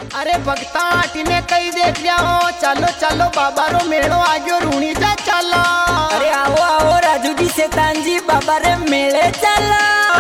अरे भक्ता आटीने कई देख लिया हो। चलो चलो बाबा रो मेड़ो आगे रूणी जा चलो। अरे आओ आओ राजू जी शैतान जी बाबा रे मेले चलो।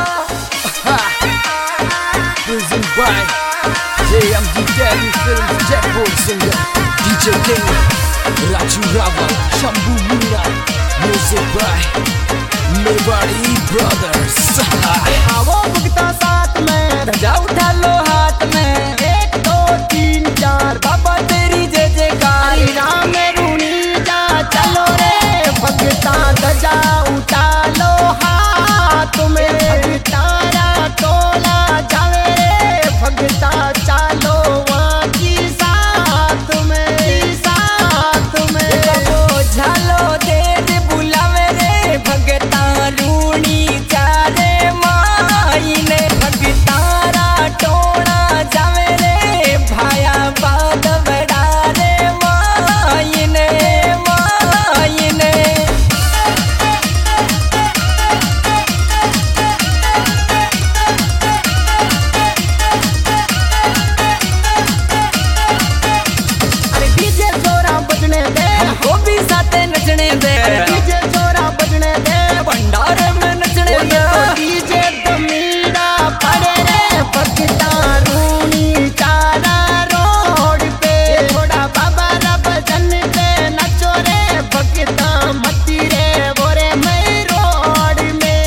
Present by JMD Daddy Films, Jack Boy Singer, DJ King, Raju Rava, Shambhu Meera. Music by Mewari Brothers. आओ भक्ता साथ में ध्वजा उठा लो हाथ में, 1 2 3 4 बाबा तेरी जय जयकार। हरि राम रूणी जा चलो रे भक्ता ध्वजा उठा लो हाथ में। तारा टोला जावे रे भक्ता चलो वहाँ की साथ में साथ में। वो झालो देर बुलावे रे भगता रूणी चारे माईने। भगतारा टोला जावे रे भाया बाद बड़ा रे माईने माईने। अरे डीजे जोरा बजने दे, हमको भी साथे नचने दे, डीजे जोरा बजने दे। भंडारे में नचने दे। डीजे तो मीरा पड़े रे भक्ता रूणी चारा रोड पे। थोड़ा बाबा रा भजन पे नचो रे भक्ता मती रे बोरे मैं रोड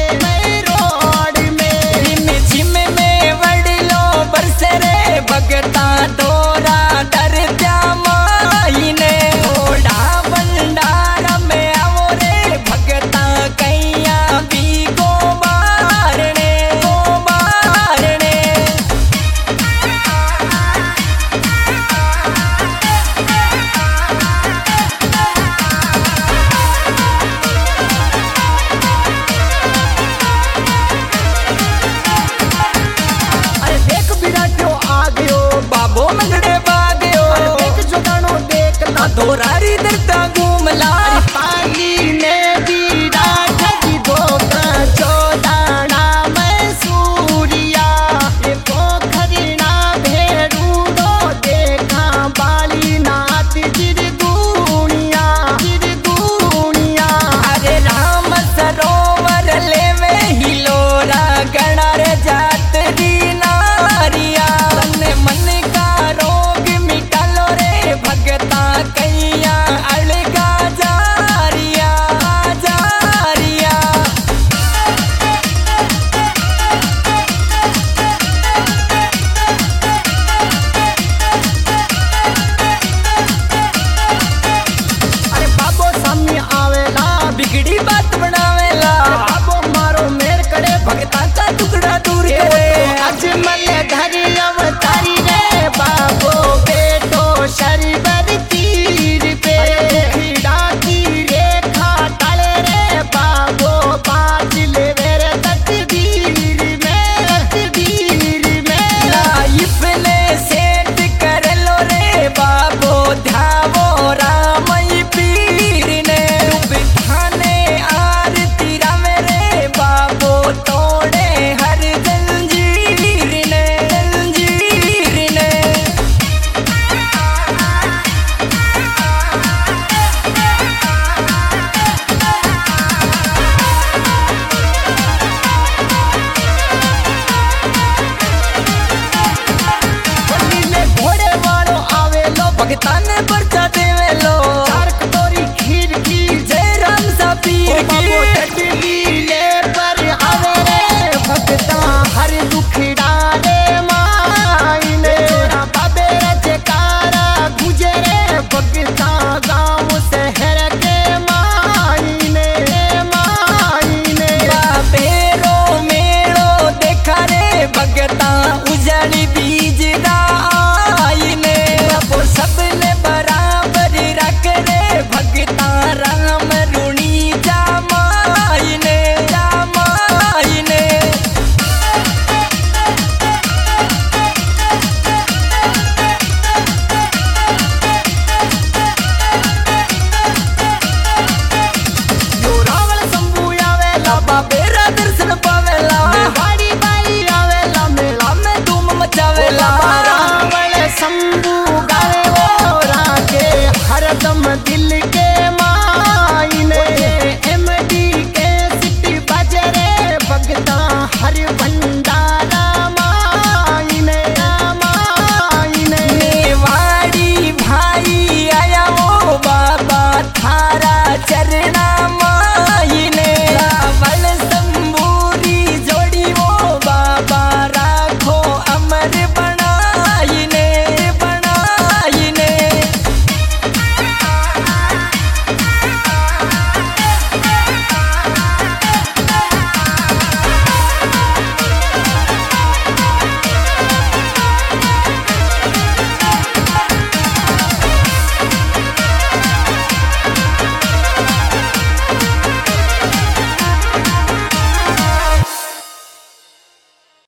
में। झिम झिम में वडलो बरसे रे भगता तोरा डर जा माईने। थोड़ा भंडारा में आओ रे भगता कैया भी को मारने को मारने। अरे देख बिराटियो आ गयो, बाबो मंगड़े बागयो, अरे देख जो गानो देख ला दोरारी दरता घूमला। पाली ने बिराट की धोखा चोदाना में सूरिया। ये पोखरना भेड़ूडो देखा बाली नाथ जिरगुनिया। अरे राम सरोवर ले में हिलोरा गणा रे जात दी नारिया। तन मन का रोग मिटा लो रे भगता कैया अलगा जारिया जारिया। अरे बाबो सामने आवेला, बिगड़ी बात बनावेला, बाबो मारो मेर करे भगता का टुकड़ा दूर करे। अजमल धरी अवतारी रे बाबो बेटो शरीबर तीर पे। खीड़ा की रेखा टाले रे बाबो बाज ले मेरे तकदीर में। लाइफ ने सेट कर लो रे बाबो ध्यावो रामई पीर ने। बिठाने आरती रामे रे बाबो तोड़े हर जंजीर ने जंजीर ने। नीले घोड़े वालो आवेलो भगता ने पर्चा दे